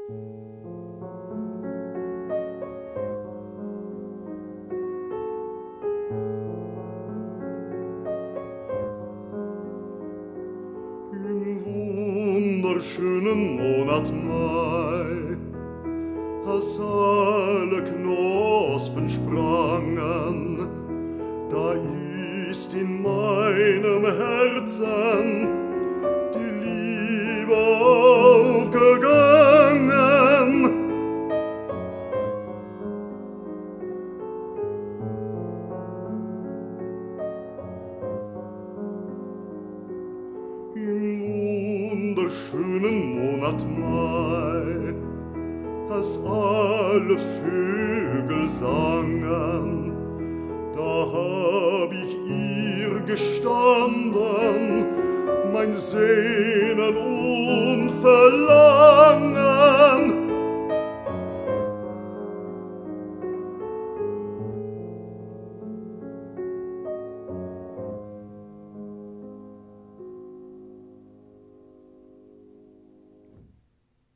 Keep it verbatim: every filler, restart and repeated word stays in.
Schönen Monat Mai, als alle Knospen sprangen, da ist in meinem Herzen die Liebe aufgegangen. Im wunderschönen Monat Mai, als alle Vögel sangen, da hab ich ihr gestanden, mein Sehnen und Verlangen.